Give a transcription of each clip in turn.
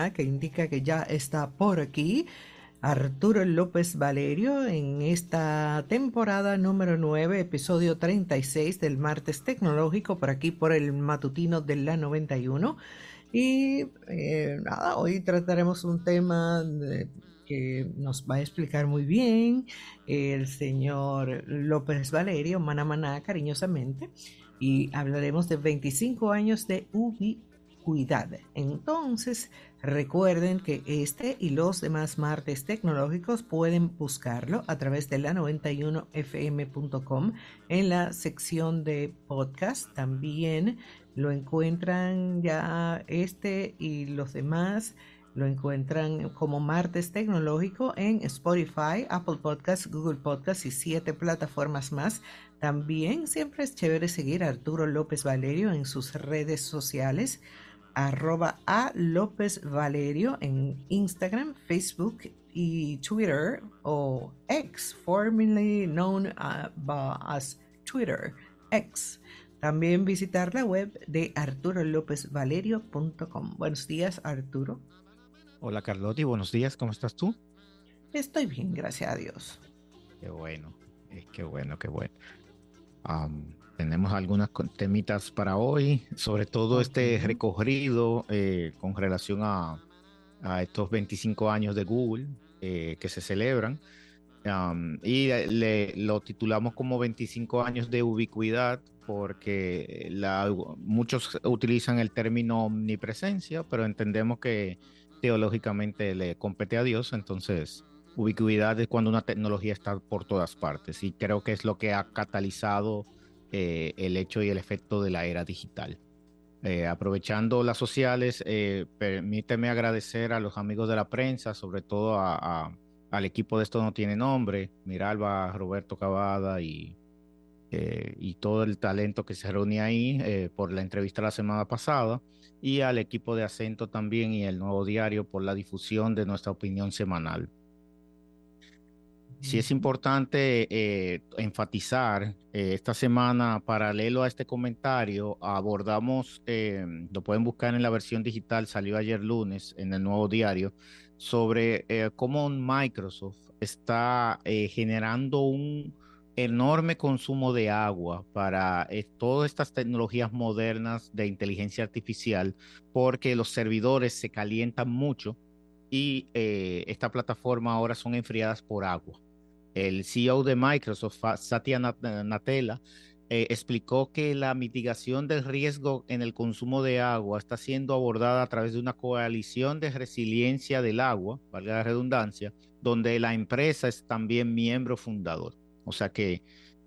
que indica que ya está por aquí Arturo López Valerio en esta temporada número 9, episodio 36 del Martes Tecnológico, por aquí por el matutino de la 91. Y nada, hoy trataremos un tema que nos va a explicar muy bien el señor López Valerio, Maná Maná, cariñosamente, y hablaremos de 25 años de ubicuidad. Entonces, recuerden que este y los demás martes tecnológicos pueden buscarlo a través de la91fm.com en la sección de podcast. También lo encuentran ya este y los demás. Lo encuentran como Martes Tecnológico en Spotify, Apple Podcasts, Google Podcasts y 7 plataformas más. También siempre es chévere seguir a Arturo López Valerio en sus redes sociales, @a López Valerio en Instagram, Facebook y Twitter, o X, formerly known as Twitter, X. También visitar la web de arturolopezvalerio.com. Buenos días, Arturo. Hola Carlotti, buenos días, ¿cómo estás tú? Estoy bien, gracias a Dios. Qué bueno, qué bueno, qué bueno. Tenemos algunas temitas para hoy, sobre todo Ok. este recorrido con relación a estos 25 años de Google que se celebran. Lo titulamos como 25 años de ubicuidad porque muchos utilizan el término omnipresencia, pero entendemos que teológicamente le compete a Dios, entonces ubicuidad es cuando una tecnología está por todas partes y creo que es lo que ha catalizado el hecho y el efecto de la era digital. Aprovechando las sociales, permíteme agradecer a los amigos de la prensa, sobre todo al equipo de Esto No Tiene Nombre, Miralba, Roberto Cavada y todo el talento que se reúne ahí por la entrevista la semana pasada, y al equipo de Acento también y el Nuevo Diario por la difusión de nuestra opinión semanal. Sí es importante enfatizar, esta semana, paralelo a este comentario, abordamos, lo pueden buscar en la versión digital, salió ayer lunes en el Nuevo Diario, sobre cómo Microsoft está generando un enorme consumo de agua para todas estas tecnologías modernas de inteligencia artificial, porque los servidores se calientan mucho y esta plataforma ahora son enfriadas por agua. El CEO de Microsoft, Satya Nadella, explicó que la mitigación del riesgo en el consumo de agua está siendo abordada a través de una coalición de resiliencia del agua, valga la redundancia, donde la empresa es también miembro fundador. O sea que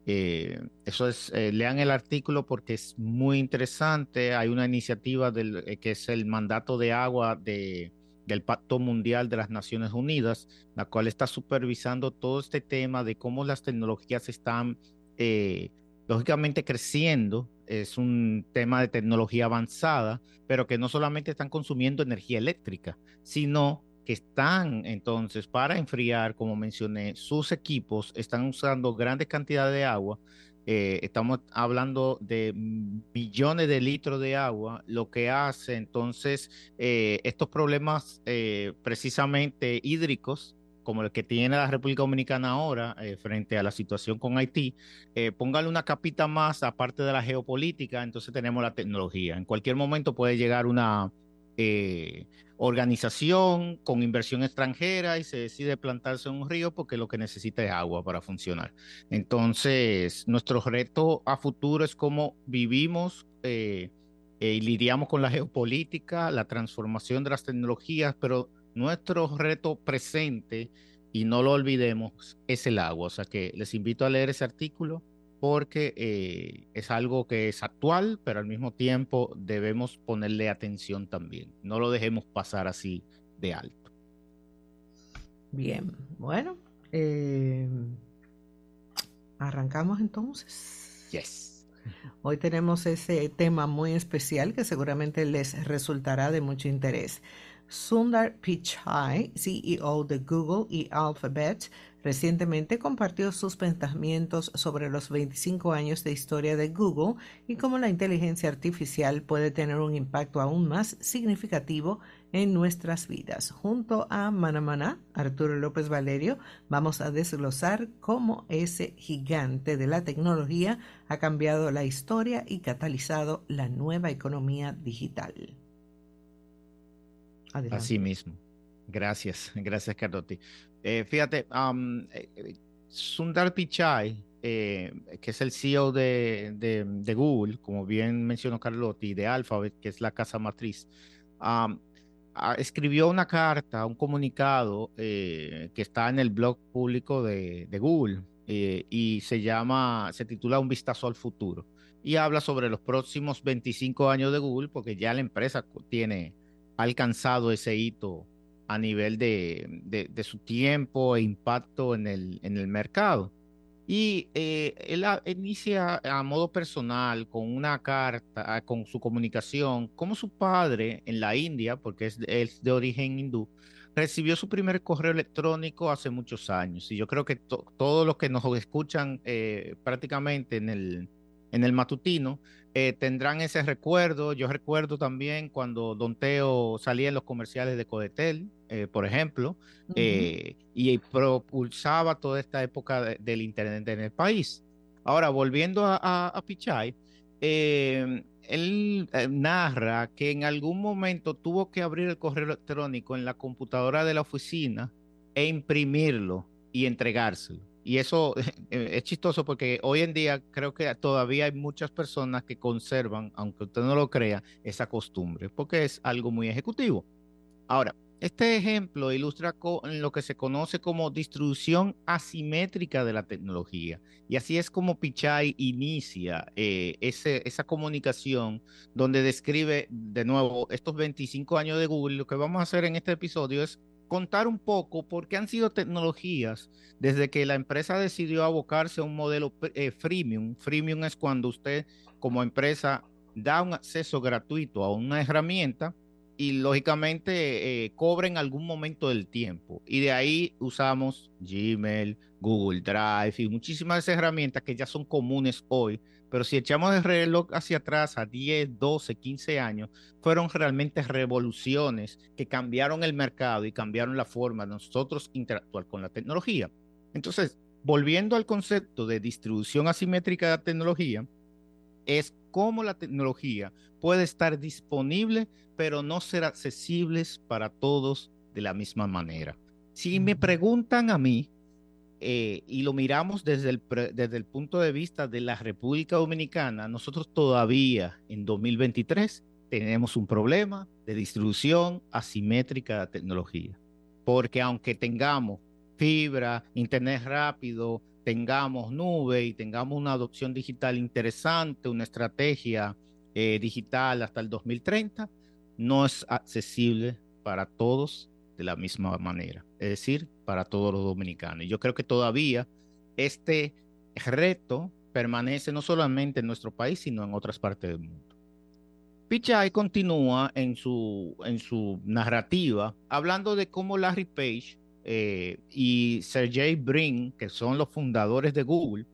lean el artículo porque es muy interesante. Hay una iniciativa que es el mandato de agua del Pacto Mundial de las Naciones Unidas, la cual está supervisando todo este tema de cómo las tecnologías están lógicamente creciendo. Es un tema de tecnología avanzada, pero que no solamente están consumiendo energía eléctrica, sino que están entonces para enfriar, como mencioné, sus equipos, están usando grandes cantidades de agua. Estamos hablando de millones de litros de agua, lo que hace entonces estos problemas precisamente hídricos, como el que tiene la República Dominicana ahora frente a la situación con Haití, póngale una capita más aparte de la geopolítica, entonces tenemos la tecnología. En cualquier momento puede llegar una organización con inversión extranjera y se decide plantarse en un río porque lo que necesita es agua para funcionar. Entonces, nuestro reto a futuro es cómo vivimos y lidiamos con la geopolítica, la transformación de las tecnologías, pero nuestro reto presente, y no lo olvidemos, es el agua. O sea que les invito a leer ese artículo porque es algo que es actual, pero al mismo tiempo debemos ponerle atención también. No lo dejemos pasar así de alto. Bien, bueno, eh, arrancamos entonces. Yes. Hoy tenemos ese tema muy especial que seguramente les resultará de mucho interés. Sundar Pichai, CEO de Google y Alphabet, recientemente compartió sus pensamientos sobre los 25 años de historia de Google y cómo la inteligencia artificial puede tener un impacto aún más significativo en nuestras vidas. Junto a Manamaná, Arturo López Valerio, vamos a desglosar cómo ese gigante de la tecnología ha cambiado la historia y catalizado la nueva economía digital. Adelante. Así mismo. Gracias, gracias, Carlotti. Fíjate, Sundar Pichai, que es el CEO de Google, como bien mencionó Carlotti, de Alphabet, que es la casa matriz, escribió una carta, un comunicado que está en el blog público de Google y se titula Un vistazo al futuro y habla sobre los próximos 25 años de Google porque ya la empresa ha alcanzado ese hito a nivel de su tiempo e impacto en el mercado. Y él inicia a modo personal con una carta, con su comunicación, como su padre en la India, porque es de origen hindú, recibió su primer correo electrónico hace muchos años. Y yo creo que todos los que nos escuchan prácticamente en el matutino tendrán ese recuerdo. Yo recuerdo también cuando Don Teo salía en los comerciales de Codetel, por ejemplo, y propulsaba toda esta época del Internet en el país. Ahora, volviendo a Pichai, él narra que en algún momento tuvo que abrir el correo electrónico en la computadora de la oficina e imprimirlo y entregárselo. Y eso es chistoso porque hoy en día creo que todavía hay muchas personas que conservan, aunque usted no lo crea, esa costumbre, porque es algo muy ejecutivo. Ahora, este ejemplo ilustra lo que se conoce como distribución asimétrica de la tecnología. Y así es como Pichai inicia esa comunicación donde describe de nuevo estos 25 años de Google. Lo que vamos a hacer en este episodio es contar un poco por qué han sido tecnologías desde que la empresa decidió abocarse a un modelo freemium. Freemium es cuando usted como empresa da un acceso gratuito a una herramienta y lógicamente cobra en algún momento del tiempo. Y de ahí usamos Gmail, Google Drive y muchísimas herramientas que ya son comunes hoy. Pero si echamos el reloj hacia atrás a 10, 12, 15 años, fueron realmente revoluciones que cambiaron el mercado y cambiaron la forma de nosotros interactuar con la tecnología. Entonces, volviendo al concepto de distribución asimétrica de la tecnología, es cómo la tecnología puede estar disponible, pero no ser accesible para todos de la misma manera. Si me preguntan a mí, y lo miramos desde el punto de vista de la República Dominicana, nosotros todavía en 2023 tenemos un problema de distribución asimétrica de la tecnología. Porque aunque tengamos fibra, internet rápido, tengamos nube y tengamos una adopción digital interesante, una estrategia digital hasta el 2030, no es accesible para todos de la misma manera, es decir, para todos los dominicanos. Y yo creo que todavía este reto permanece no solamente en nuestro país, sino en otras partes del mundo. Pichai continúa en su narrativa hablando de cómo Larry Page y Sergey Brin, que son los fundadores de Google,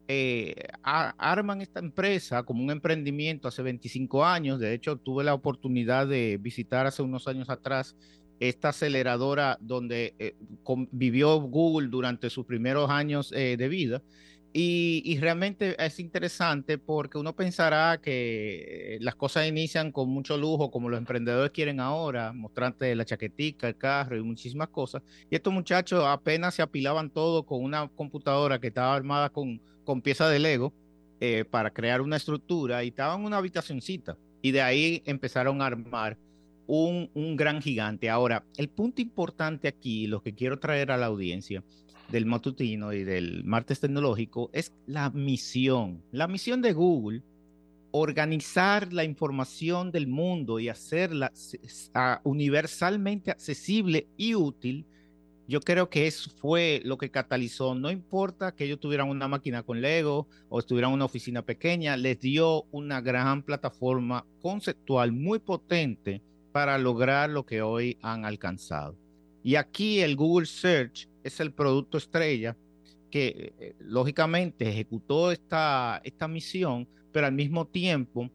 arman esta empresa como un emprendimiento hace 25 años. De hecho, tuve la oportunidad de visitar hace unos años atrás esta aceleradora donde vivió Google durante sus primeros años de vida. Y realmente es interesante porque uno pensará que las cosas inician con mucho lujo, como los emprendedores quieren ahora, mostrarte la chaquetica, el carro y muchísimas cosas. Y estos muchachos apenas se apilaban todo con una computadora que estaba armada con piezas de Lego para crear una estructura y estaban en una habitacioncita. Y de ahí empezaron a armar un gran gigante. Ahora, el punto importante aquí, lo que quiero traer a la audiencia del matutino y del martes tecnológico, es la misión. La misión de Google, organizar la información del mundo y hacerla universalmente accesible y útil. Yo creo que eso fue lo que catalizó. No importa que ellos tuvieran una máquina con Lego o estuvieran en una oficina pequeña, les dio una gran plataforma conceptual muy potente para lograr lo que hoy han alcanzado. Y aquí el Google Search es el producto estrella que lógicamente ejecutó esta misión, pero al mismo tiempo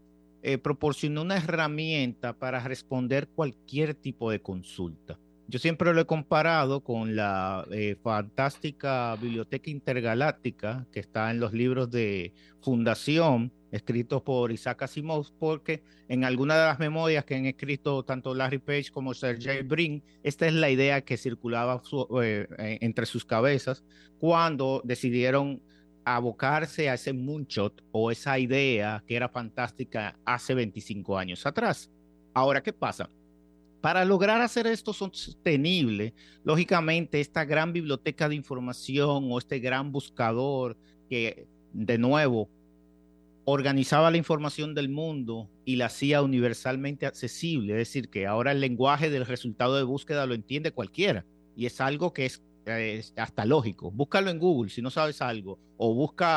proporcionó una herramienta para responder cualquier tipo de consulta. Yo siempre lo he comparado con la fantástica Biblioteca Intergaláctica que está en los libros de Fundación, escritos por Isaac Asimov, porque en alguna de las memorias que han escrito tanto Larry Page como Sergey Brin, esta es la idea que circulaba entre sus cabezas cuando decidieron abocarse a ese moonshot o esa idea que era fantástica hace 25 años atrás. Ahora, ¿qué pasa? Para lograr hacer esto sostenible, lógicamente esta gran biblioteca de información o este gran buscador que, de nuevo, organizaba la información del mundo y la hacía universalmente accesible, es decir, que ahora el lenguaje del resultado de búsqueda lo entiende cualquiera y es algo que es hasta lógico. Búscalo en Google si no sabes algo o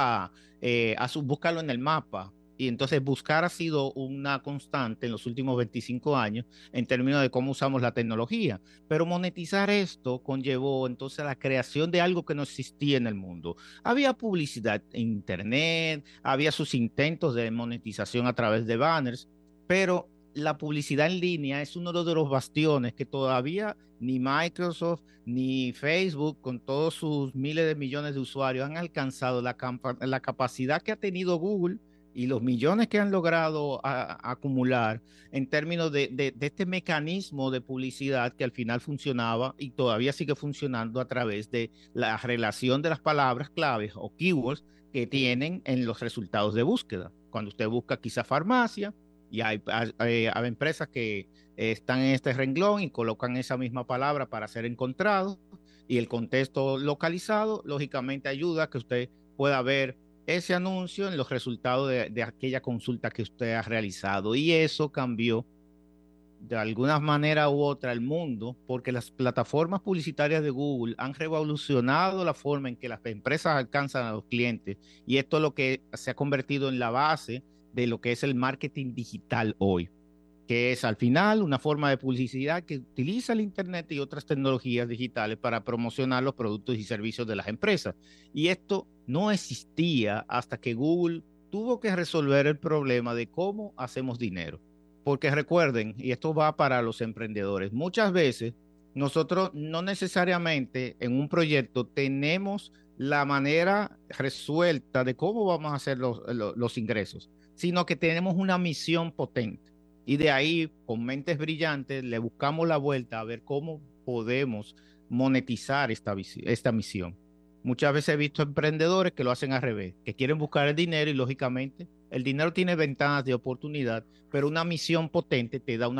búscalo en el mapa. Y entonces buscar ha sido una constante en los últimos 25 años en términos de cómo usamos la tecnología. Pero monetizar esto conllevó entonces la creación de algo que no existía en el mundo. Había publicidad en Internet, había sus intentos de monetización a través de banners, pero la publicidad en línea es uno de los bastiones que todavía ni Microsoft ni Facebook, con todos sus miles de millones de usuarios, han alcanzado la capacidad que ha tenido Google y los millones que han logrado acumular en términos de este mecanismo de publicidad que al final funcionaba y todavía sigue funcionando a través de la relación de las palabras claves o keywords que tienen en los resultados de búsqueda. Cuando usted busca quizá farmacia, y hay empresas que están en este renglón y colocan esa misma palabra para ser encontrado, y el contexto localizado lógicamente ayuda a que usted pueda ver ese anuncio en los resultados de aquella consulta que usted ha realizado. Y eso cambió de alguna manera u otra el mundo, porque las plataformas publicitarias de Google han revolucionado la forma en que las empresas alcanzan a los clientes, y esto es lo que se ha convertido en la base de lo que es el marketing digital hoy, que es al final una forma de publicidad que utiliza el Internet y otras tecnologías digitales para promocionar los productos y servicios de las empresas. Y esto no existía hasta que Google tuvo que resolver el problema de cómo hacemos dinero. Porque recuerden, y esto va para los emprendedores, muchas veces nosotros no necesariamente en un proyecto tenemos la manera resuelta de cómo vamos a hacer los ingresos, sino que tenemos una misión potente. Y de ahí, con mentes brillantes, le buscamos la vuelta a ver cómo podemos monetizar esta misión. Muchas veces he visto emprendedores que lo hacen al revés, que quieren buscar el dinero y lógicamente el dinero tiene ventanas de oportunidad, pero una misión potente te da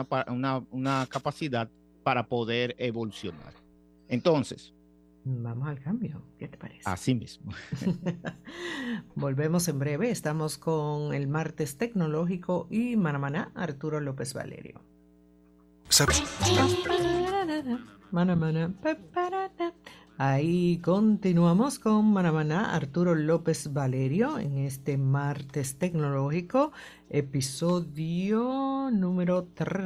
una capacidad para poder evolucionar. Entonces, vamos al cambio, ¿qué te parece? Así mismo. Volvemos en breve, estamos con el martes tecnológico y Manamaná, Arturo López Valerio. Manamaná. Ahí continuamos con Manamaná, Arturo López Valerio, en este martes tecnológico, episodio número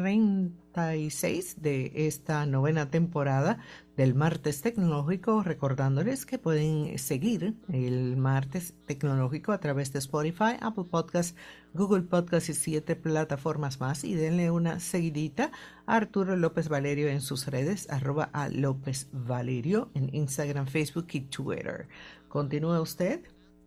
36 de esta novena temporada del martes tecnológico, recordándoles que pueden seguir el martes tecnológico a través de Spotify, Apple Podcasts, Google Podcasts y 7 plataformas más, y denle una seguidita a Arturo López Valerio en sus redes, @a López Valerio en Instagram, Facebook y Twitter. ¿Continúa usted?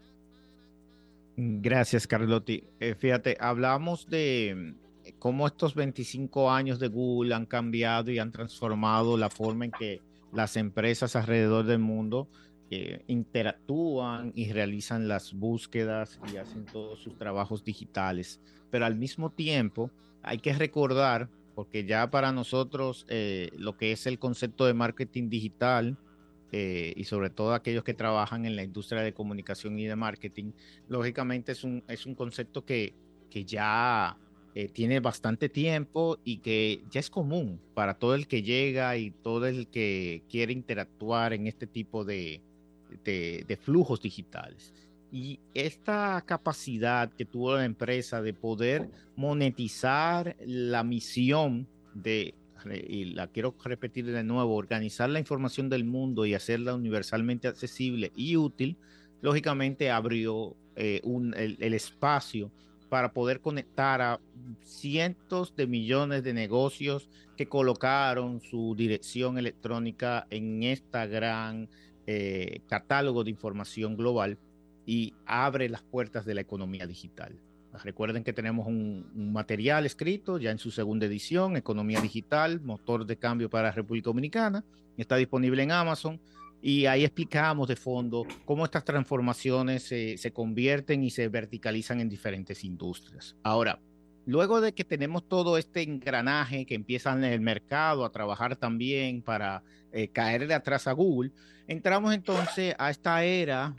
Gracias, Carlotti. Fíjate, hablamos de cómo estos 25 años de Google han cambiado y han transformado la forma en que las empresas alrededor del mundo interactúan y realizan las búsquedas y hacen todos sus trabajos digitales. Pero al mismo tiempo hay que recordar, porque ya para nosotros lo que es el concepto de marketing digital, y sobre todo aquellos que trabajan en la industria de comunicación y de marketing, lógicamente es un concepto que ya tiene bastante tiempo y que ya es común para todo el que llega y todo el que quiere interactuar en este tipo de flujos digitales. Y esta capacidad que tuvo la empresa de poder monetizar la misión y la quiero repetir de nuevo, organizar la información del mundo y hacerla universalmente accesible y útil, lógicamente abrió el espacio para poder conectar a cientos de millones de negocios que colocaron su dirección electrónica en esta gran catálogo de información global y abre las puertas de la economía digital. Recuerden que tenemos un material escrito ya en su segunda edición, Economía Digital, motor de cambio para la República Dominicana. Está disponible en Amazon y ahí explicamos de fondo cómo estas transformaciones se convierten y se verticalizan en diferentes industrias. Ahora, luego de que tenemos todo este engranaje que empieza en el mercado a trabajar también para caerle atrás a Google, entramos entonces a esta era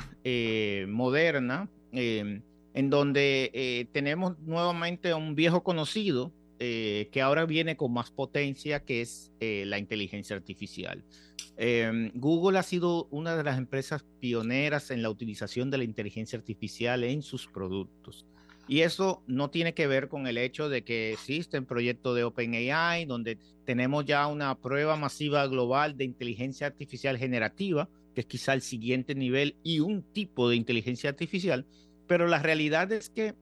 moderna en donde tenemos nuevamente a un viejo conocido que ahora viene con más potencia, que es la inteligencia artificial. Google ha sido una de las empresas pioneras en la utilización de la inteligencia artificial en sus productos. Y eso no tiene que ver con el hecho de que existe un proyecto de OpenAI, donde tenemos ya una prueba masiva global de inteligencia artificial generativa, que es quizá el siguiente nivel, y un tipo de inteligencia artificial. Pero la realidad es que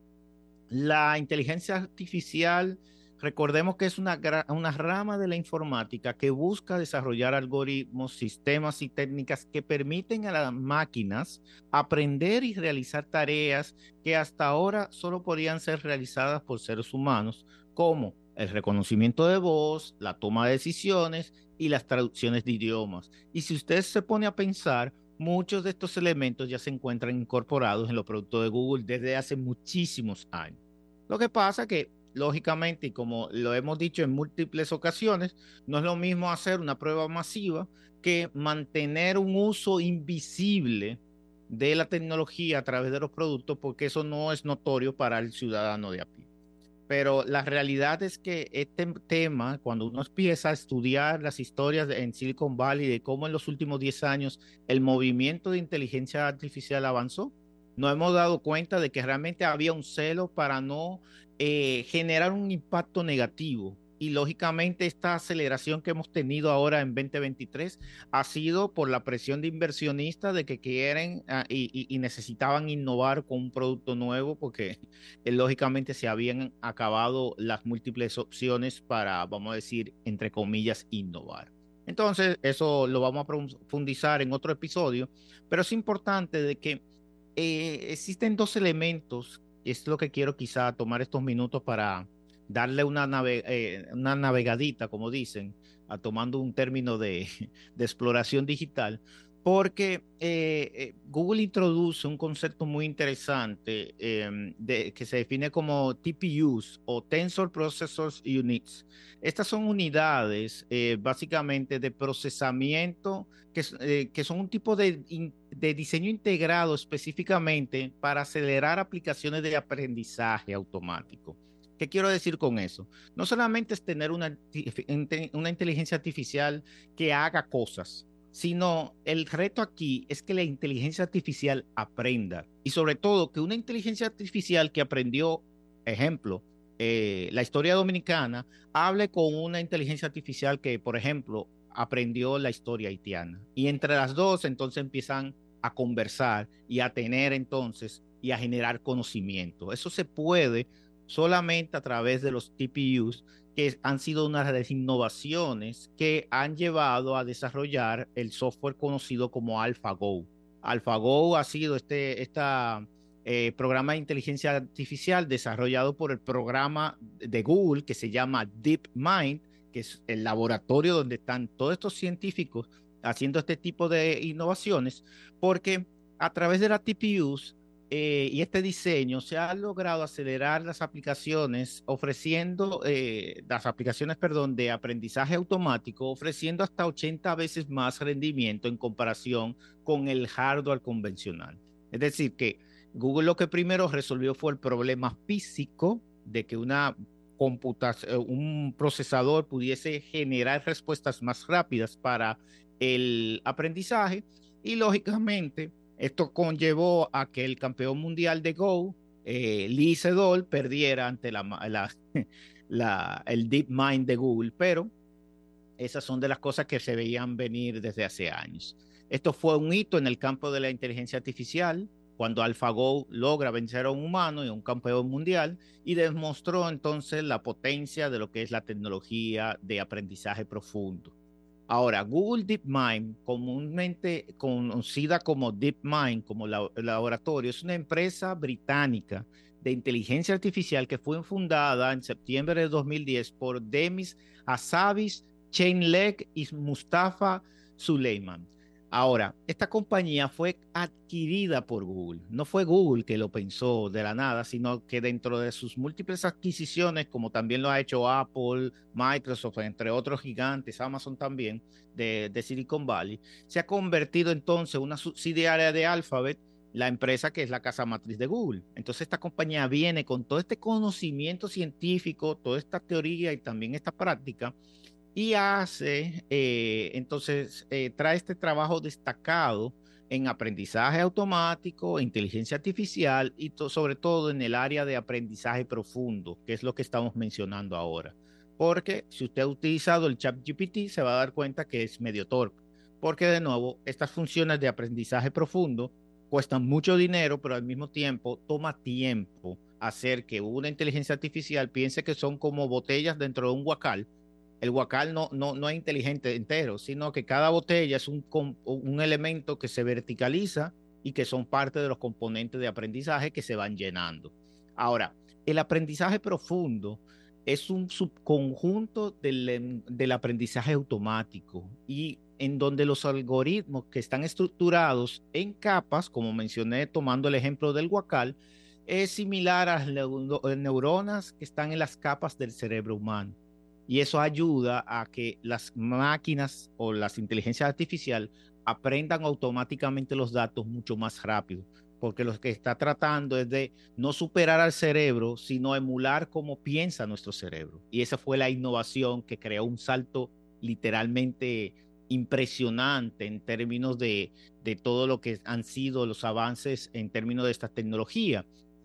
la inteligencia artificial, recordemos que es una rama de la informática que busca desarrollar algoritmos, sistemas y técnicas que permiten a las máquinas aprender y realizar tareas que hasta ahora solo podían ser realizadas por seres humanos, como el reconocimiento de voz, la toma de decisiones y las traducciones de idiomas. Y si usted se pone a pensar, muchos de estos elementos ya se encuentran incorporados en los productos de Google desde hace muchísimos años. Lo que pasa que, lógicamente, y como lo hemos dicho en múltiples ocasiones, no es lo mismo hacer una prueba masiva que mantener un uso invisible de la tecnología a través de los productos, porque eso no es notorio para el ciudadano de a pie. Pero la realidad es que este tema, cuando uno empieza a estudiar las historias en Silicon Valley de cómo en los últimos 10 años el movimiento de inteligencia artificial avanzó, nos hemos dado cuenta de que realmente había un celo para no generar un impacto negativo. Y lógicamente esta aceleración que hemos tenido ahora en 2023 ha sido por la presión de inversionistas de que quieren y necesitaban innovar con un producto nuevo porque lógicamente se habían acabado las múltiples opciones para, vamos a decir, entre comillas, innovar. Entonces, eso lo vamos a profundizar en otro episodio, pero es importante de que existen dos elementos, y es lo que quiero quizá tomar estos minutos para darle una navegadita, como dicen, tomando un término de exploración digital, porque Google introduce un concepto muy interesante que se define como TPUs o Tensor Processors Units. Estas son unidades básicamente de procesamiento que son un tipo de diseño integrado específicamente para acelerar aplicaciones de aprendizaje automático. ¿Qué quiero decir con eso? No solamente es tener una inteligencia artificial que haga cosas, sino el reto aquí es que la inteligencia artificial aprenda y sobre todo que una inteligencia artificial que aprendió, ejemplo, la historia dominicana, hable con una inteligencia artificial que, por ejemplo, aprendió la historia haitiana. Y entre las dos entonces empiezan a conversar y a tener entonces y a generar conocimiento. Eso se puede solamente a través de los TPUs, que han sido una de las innovaciones que han llevado a desarrollar el software conocido como AlphaGo. AlphaGo ha sido este programa de inteligencia artificial desarrollado por el programa de Google que se llama DeepMind, que es el laboratorio donde están todos estos científicos haciendo este tipo de innovaciones, porque a través de las TPUs y este diseño se ha logrado acelerar las aplicaciones ofreciendo, las aplicaciones, perdón, de aprendizaje automático, ofreciendo hasta 80 veces más rendimiento en comparación con el hardware convencional. Es decir, que Google lo que primero resolvió fue el problema físico de que un procesador pudiese generar respuestas más rápidas para el aprendizaje y lógicamente esto conllevó a que el campeón mundial de Go, Lee Sedol, perdiera ante el DeepMind de Google, pero esas son de las cosas que se veían venir desde hace años. Esto fue un hito en el campo de la inteligencia artificial. cuando AlphaGo logra vencer a un humano y a un campeón mundial y demostró entonces la potencia de lo que es la tecnología de aprendizaje profundo. Ahora, Google DeepMind, comúnmente conocida como DeepMind, como laboratorio, es una empresa británica de inteligencia artificial que fue fundada en septiembre de 2010 por Demis Hassabis, Chainleg y Mustafa Suleiman. Ahora, esta compañía fue adquirida por Google. No fue Google que lo pensó de la nada, sino que dentro de sus múltiples adquisiciones, como también lo ha hecho Apple, Microsoft, entre otros gigantes, Amazon también, de Silicon Valley, se ha convertido entonces en una subsidiaria de Alphabet, la empresa que es la casa matriz de Google. Entonces esta compañía viene con todo este conocimiento científico, toda esta teoría y también esta práctica y hace, entonces, trae este trabajo destacado en aprendizaje automático, inteligencia artificial y sobre todo en el área de aprendizaje profundo, que es lo que estamos mencionando ahora. Porque si usted ha utilizado el ChatGPT, se va a dar cuenta que es medio torpe. Porque de nuevo, estas funciones de aprendizaje profundo cuestan mucho dinero, pero al mismo tiempo toma tiempo hacer que una inteligencia artificial piense que son como botellas dentro de un guacal. El guacal no es inteligente entero, sino que cada botella es un elemento que se verticaliza y que son parte de los componentes de aprendizaje que se van llenando. Ahora, el aprendizaje profundo es un subconjunto del aprendizaje automático y en donde los algoritmos que están estructurados en capas, como mencioné tomando el ejemplo del guacal, es similar a las neuronas que están en las capas del cerebro humano. Y eso ayuda a que las máquinas o las inteligencias artificiales aprendan automáticamente los datos mucho más rápido, porque lo que está tratando es de no superar al cerebro, sino emular cómo piensa nuestro cerebro. Y esa fue la innovación que creó un salto literalmente impresionante en términos de todo lo que han sido los avances en términos de esta tecnología.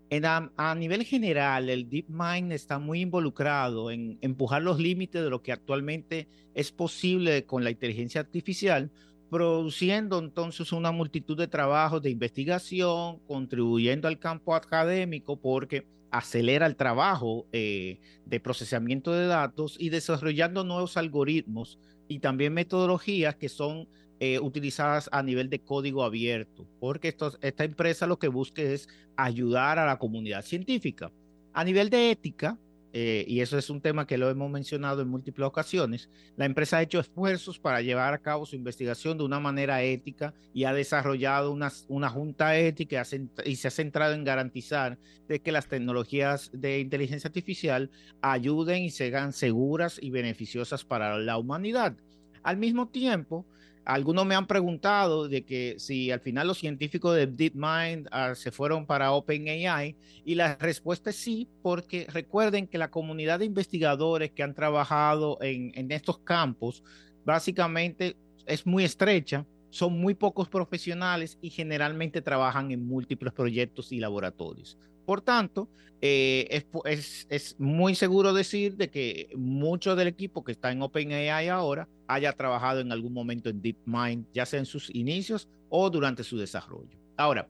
A nivel general, el DeepMind está muy involucrado en empujar los límites de lo que actualmente es posible con la inteligencia artificial, produciendo entonces una multitud de trabajos de investigación, contribuyendo al campo académico porque acelera el trabajo de procesamiento de datos y desarrollando nuevos algoritmos y también metodologías que son utilizadas a nivel de código abierto, porque esta empresa lo que busca es ayudar a la comunidad científica. A nivel de ética, y eso es un tema que lo hemos mencionado en múltiples ocasiones, la empresa ha hecho esfuerzos para llevar a cabo su investigación de una manera ética y ha desarrollado una junta ética y se ha centrado en garantizar de que las tecnologías de inteligencia artificial ayuden y sean seguras y beneficiosas para la humanidad. Al mismo tiempo, algunos me han preguntado de que si al final los científicos de DeepMind se fueron para OpenAI y la respuesta es sí, porque recuerden que la comunidad de investigadores que han trabajado en estos campos básicamente es muy estrecha, son muy pocos profesionales y generalmente trabajan en múltiples proyectos y laboratorios. Por tanto, es muy seguro decir de que mucho del equipo que está en OpenAI ahora haya trabajado en algún momento en DeepMind, ya sea en sus inicios o durante su desarrollo. Ahora,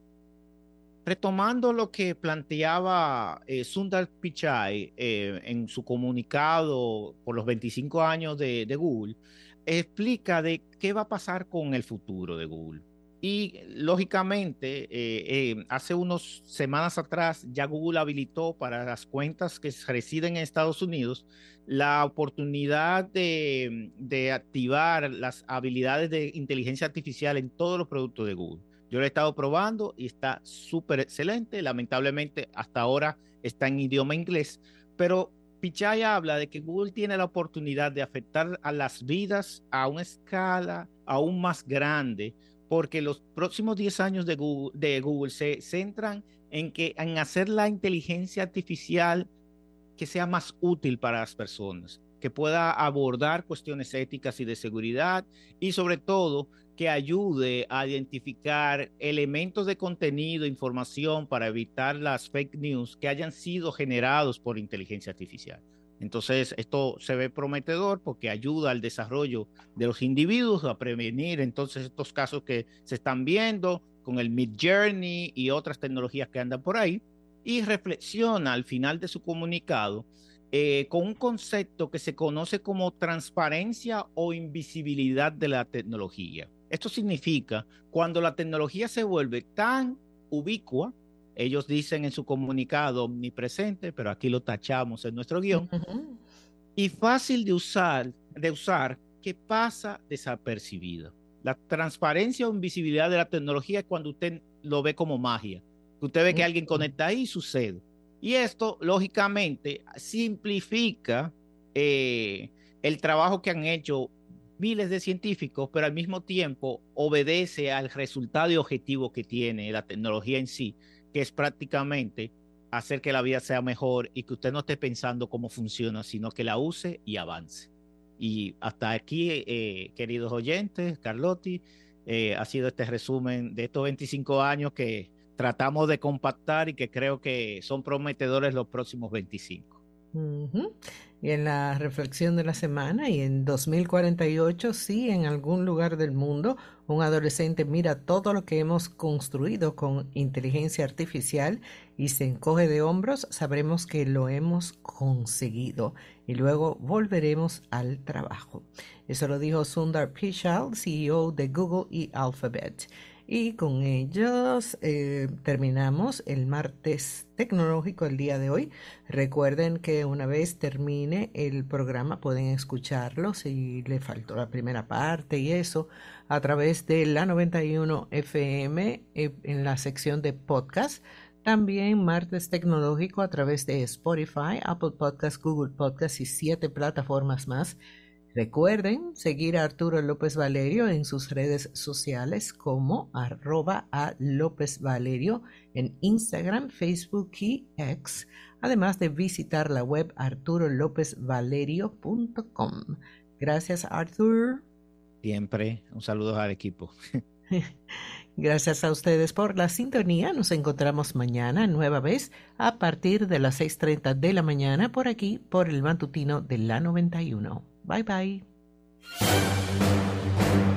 retomando lo que planteaba Sundar Pichai en su comunicado por los 25 años de Google, explica de qué va a pasar con el futuro de Google. Y lógicamente, hace unas semanas atrás ya Google habilitó para las cuentas que residen en Estados Unidos la oportunidad de activar las habilidades de inteligencia artificial en todos los productos de Google. Yo lo he estado probando y está súper excelente. Lamentablemente, hasta ahora está en idioma inglés, pero Pichai habla de que Google tiene la oportunidad de afectar a las vidas a una escala aún más grande, porque los próximos 10 años de Google se centran en hacer la inteligencia artificial que sea más útil para las personas, que pueda abordar cuestiones éticas y de seguridad y sobre todo que ayude a identificar elementos de contenido, información para evitar las fake news que hayan sido generados por inteligencia artificial. Entonces, esto se ve prometedor porque ayuda al desarrollo de los individuos a prevenir entonces estos casos que se están viendo, con el Midjourney y otras tecnologías que andan por ahí, y reflexiona al final de su comunicado con un concepto que se conoce como transparencia o invisibilidad de la tecnología. Esto significa cuando la tecnología se vuelve tan ubicua, ellos dicen en su comunicado omnipresente, pero aquí lo tachamos en nuestro guión, y fácil de usar, que pasa desapercibido. La transparencia o invisibilidad de la tecnología es cuando usted lo ve como magia. Usted ve que alguien conecta ahí y sucede. Y esto, lógicamente, simplifica el trabajo que han hecho miles de científicos, pero al mismo tiempo obedece al resultado y objetivo que tiene la tecnología en sí, que es prácticamente hacer que la vida sea mejor y que usted no esté pensando cómo funciona, sino que la use y avance. Y hasta aquí, queridos oyentes, Carlotti, ha sido este resumen de estos 25 años que tratamos de compactar y que creo que son prometedores los próximos 25. Y en la reflexión de la semana, y en 2048, sí, en algún lugar del mundo, un adolescente mira todo lo que hemos construido con inteligencia artificial y se encoge de hombros, sabremos que lo hemos conseguido y luego volveremos al trabajo. Eso lo dijo Sundar Pichai, CEO de Google y Alphabet. Y con ellos terminamos el martes tecnológico el día de hoy. Recuerden que una vez termine el programa pueden escucharlo si le faltó la primera parte y eso a través de la 91 FM en la sección de podcast. También martes tecnológico a través de Spotify, Apple Podcasts, Google Podcasts y 7 plataformas más. Recuerden seguir a Arturo López Valerio en sus redes sociales como @a_López_Valerio en Instagram, Facebook y X, además de visitar la web arturolopezvalerio.com. Gracias, Arthur. Siempre un saludo al equipo. Gracias a ustedes por la sintonía. Nos encontramos mañana nueva vez a partir de las 6:30 de la mañana por aquí, por el matutino de la 91. Bye bye.